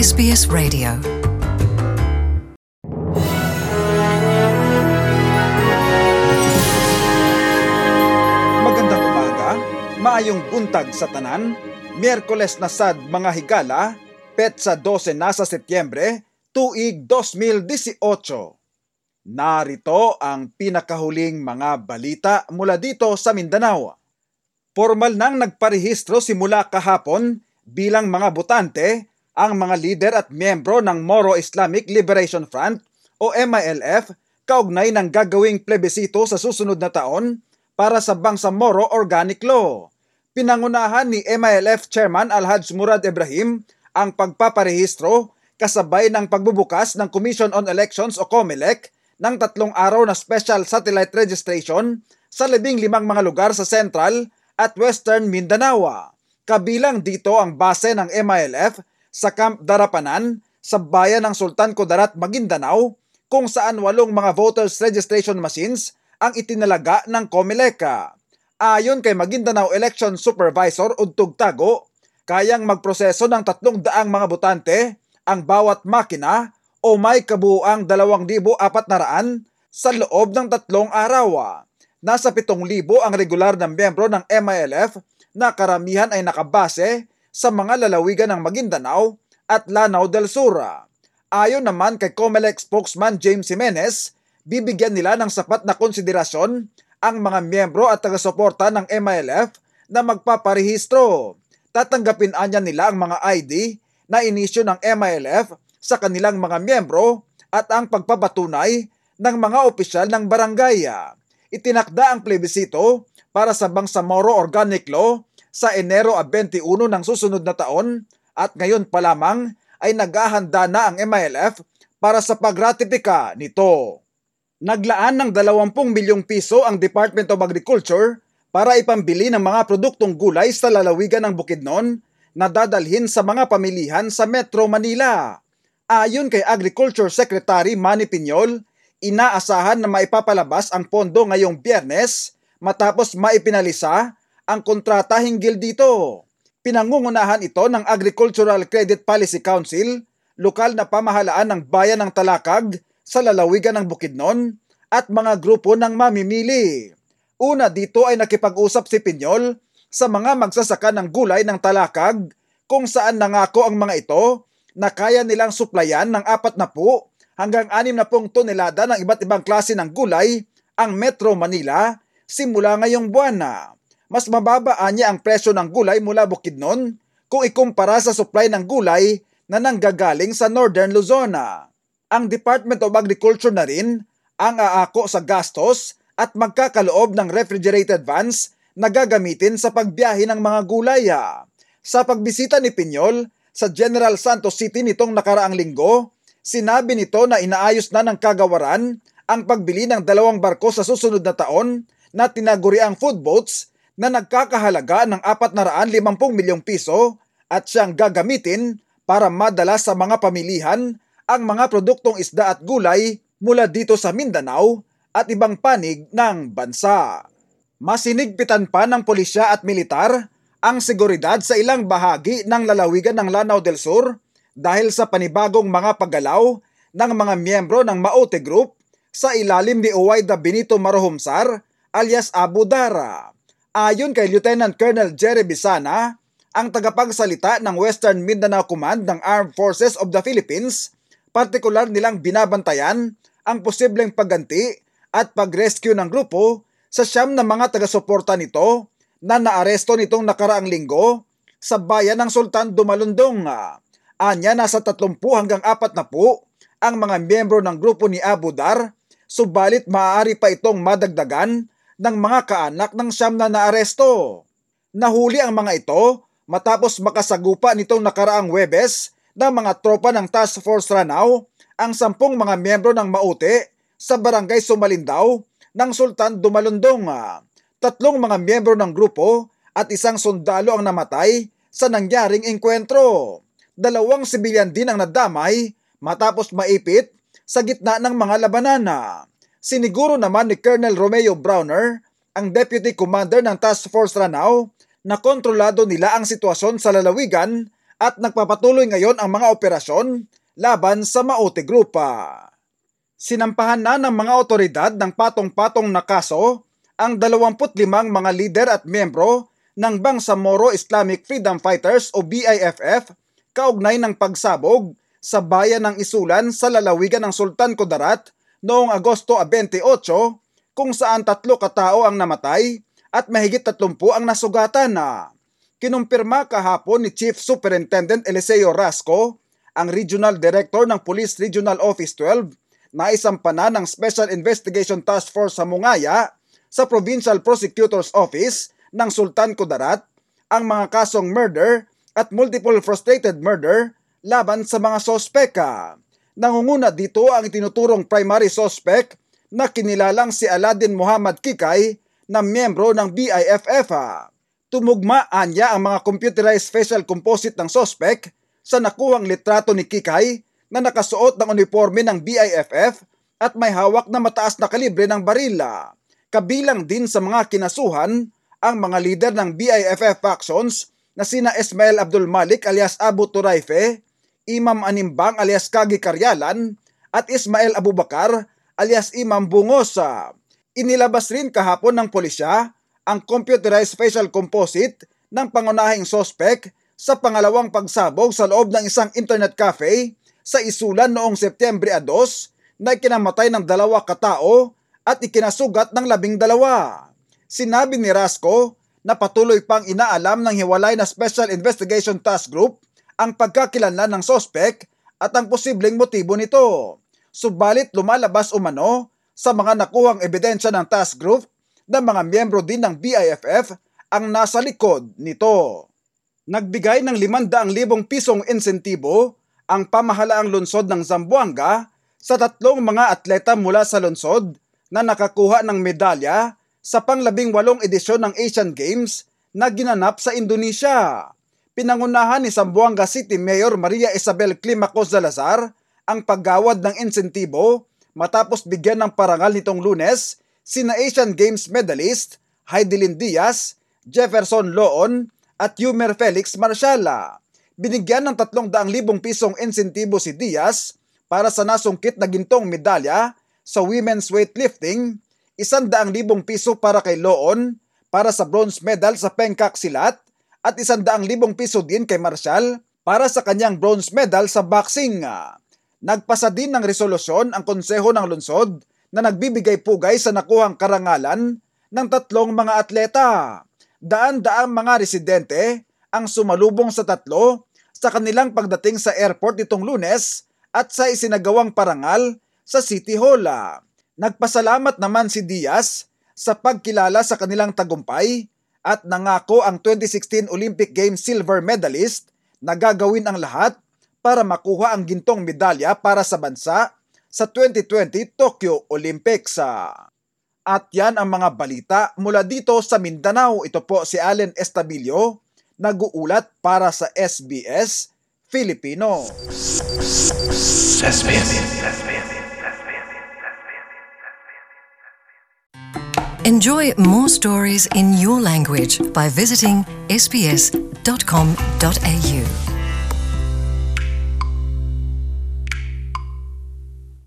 SBS Radio. Magandang umaga, maayong buntag sa tanan. Miyerkules na sad mga higala, petsa 12 na sa Setyembre, tuig 2018. Narito ang pinakahuling mga balita mula dito sa Mindanao. Formal nang nagparehistro simula kahapon bilang mga botante ang mga lider at miyembro ng Moro Islamic Liberation Front o MILF kaugnay ng gagawing plebisito sa susunod na taon para sa Bangsamoro Organic Law. Pinangunahan ni MILF Chairman Alhaj Murad Ibrahim ang pagpaparehistro kasabay ng pagbubukas ng Commission on Elections o COMELEC ng 3 araw na special satellite registration sa 15 mga lugar sa Central at Western Mindanao. Kabilang dito ang base ng MILF sa Camp Darapanan sa bayan ng Sultan Kudarat, Maguindanao, kung saan 8 mga voters registration machines ang itinalaga ng COMELEC. Ayon kay Maguindanao Election Supervisor Udtog Tago, kayang magproseso ng 300 mga botante ang bawat makina o may kabuuang 2,400 sa loob ng 3 araw. Nasa 7,000 ang regular na miyembro ng MILF na karamihan ay nakabase sa mga lalawigan ng Maguindanao at Lanao del Sur. Ayon naman kay COMELEC spokesman James Jimenez, bibigyan nila ng sapat na konsiderasyon ang mga miyembro at taga-suporta ng MILF na magpaparehistro. Tatanggapin anya nila ang mga ID na inisyu ng MILF sa kanilang mga miyembro at ang pagpapatunay ng mga opisyal ng barangay. Itinakda ang plebisito para sa Bangsamoro Organic Law sa Enero 21 ng susunod na taon at ngayon pa lamang ay naghahanda na ang MILF para sa pagratipika nito. Naglaan ng 20 milyong piso ang Department of Agriculture para ipambili ng mga produktong gulay sa lalawigan ng Bukidnon na dadalhin sa mga pamilihan sa Metro Manila. Ayon kay Agriculture Secretary Manny Piñol, inaasahan na maipapalabas ang pondo ngayong Biyernes matapos maipinalisa ang kontrata hinggil dito. Pinangungunahan ito ng Agricultural Credit Policy Council, lokal na pamahalaan ng bayan ng Talakag sa lalawigan ng Bukidnon at mga grupo ng mamimili. Una dito ay nakipag-usap si Piñol sa mga magsasaka ng gulay ng Talakag kung saan nangako ang mga ito na kaya nilang suplayan ng 40 hanggang 60 tonelada ng iba't ibang klase ng gulay ang Metro Manila simula ngayong buwan. Mas mababa niya ang presyo ng gulay mula Bukidnon kung ikumpara sa supply ng gulay na nanggagaling sa Northern Luzon. Ang Department of Agriculture na rin ang aako sa gastos at magkakaloob ng refrigerated vans na gagamitin sa pagbiyahe ng mga gulay. Sa pagbisita ni Piñol sa General Santos City nitong nakaraang linggo, sinabi nito na inaayos na ng kagawaran ang pagbili ng 2 barko sa susunod na taon na tinaguriang food boats na nagkakahalaga ng 450 milyong piso at siyang gagamitin para madala sa mga pamilihan ang mga produktong isda at gulay mula dito sa Mindanao at ibang panig ng bansa. Masinigpitan pa ng pulisya at militar ang seguridad sa ilang bahagi ng lalawigan ng Lanao del Sur dahil sa panibagong mga paggalaw ng mga miyembro ng Maote Group sa ilalim ni Uwayda Benito Marahumsar alias Abu Dara. Ayon kay Lieutenant Colonel Jerry Bisana, ang tagapagsalita ng Western Mindanao Command ng Armed Forces of the Philippines, partikular nilang binabantayan ang posibleng pagganti at pag-rescue ng grupo sa 9 na mga taga-suporta nito na naaresto nitong nakaraang linggo sa bayan ng Sultan Dumalundong. Anya nasa 30 hanggang 40 ang mga miyembro ng grupo ni Abu Dar, subalit maaari pa itong madagdagan ng mga kaanak ng 9 na naaresto. Nahuli ang mga ito matapos makasagupa nitong nakaraang Huwebes ng mga tropa ng Task Force Ranao ang 10 mga miyembro ng Maute sa barangay Sumalindao ng Sultan Dumalundong. 3 mga miyembro ng grupo at 1 sundalo ang namatay sa nangyaring engkwentro. 2 sibilyan din ang nadamay matapos maipit sa gitna ng mga labanan. Siniguro naman ni Colonel Romeo Browner, ang Deputy Commander ng Task Force Ranao, na kontrolado nila ang sitwasyon sa lalawigan at nagpapatuloy ngayon ang mga operasyon laban sa Maute Group. Sinampahan na ng mga otoridad ng patong-patong na kaso ang 25 mga lider at miyembro ng Bangsamoro Islamic Freedom Fighters o BIFF kaugnay ng pagsabog sa bayan ng Isulan sa lalawigan ng Sultan Kudarat noong Agosto 28 kung saan 3 katao ang namatay at mahigit 30 ang nasugatan. Kinumpirma kahapon ni Chief Superintendent Eliseo Rasco, ang Regional Director ng Police Regional Office 12, na isampa na ng Special Investigation Task Force sa Mungaya sa Provincial Prosecutor's Office ng Sultan Kudarat ang mga kasong murder at multiple frustrated murder laban sa mga sospek. Nangunguna dito ang itinuturong primary suspect na kinilalang si Aladin Muhammad Kikay na miyembro ng BIFF. Tumugma anya ang mga computerized facial composite ng suspect sa nakuhang litrato ni Kikay na nakasuot ng uniforme ng BIFF at may hawak na mataas na kalibre ng barila. Kabilang din sa mga kinasuhan ang mga lider ng BIFF factions na sina Ismail Abdul Malik alias Abu Turaife, Imam Animbang alias Kagi Karyalan at Ismail Abubakar alias Imam Bungosa. Inilabas rin kahapon ng pulisya ang computerized facial composite ng pangunahing suspect sa pangalawang pagsabog sa loob ng isang internet cafe sa Isulan noong Setyembre 2 na ikinamatay ng 2 katao at ikinasugat ng 12. Sinabi ni Rasco na patuloy pang inaalam ng hiwalay na Special Investigation Task Group ang pagkakilanlan ng suspect at ang posibleng motibo nito. Subalit lumalabas umano sa mga nakuhang ebidensya ng task group na mga miyembro din ng BIFF ang nasa likod nito. Nagbigay ng 500,000 pisong insentibo ang pamahalaang lungsod ng Zamboanga sa 3 mga atleta mula sa lungsod na nakakuha ng medalya sa pang-18 edisyon ng Asian Games na ginanap sa Indonesia. Pinangunahan ni Zamboanga City Mayor Maria Isabel Climacos Salazar ang paggawad ng insentibo matapos bigyan ng parangal nitong Lunes sina Asian Games medalist Heidelin Diaz, Jefferson Loon at Yumer Felix Marciala. Binigyan ng 300,000 pisong insentibo si Diaz para sa nasungkit na gintong medalya sa women's weightlifting, 100,000 piso para kay Loon para sa bronze medal sa pengkak silat at 100,000 piso din kay Marcial para sa kanyang bronze medal sa boxing. Nagpasa din ng resolusyon ang Konseho ng Lungsod na nagbibigay pugay sa nakuhang karangalan ng 3 mga atleta. Daan-daang mga residente ang sumalubong sa 3 sa kanilang pagdating sa airport itong Lunes at sa isinagawang parangal sa City Hall. Nagpasalamat naman si Diaz sa pagkilala sa kanilang tagumpay at nangako ang 2016 Olympic Games silver medalist na gagawin ang lahat para makuha ang gintong medalya para sa bansa sa 2020 Tokyo Olympics. At yan ang mga balita mula dito sa Mindanao. Ito po si Allen Estabilio, nag-uulat para sa SBS Filipino. Enjoy more stories in your language by visiting sbs.com.au.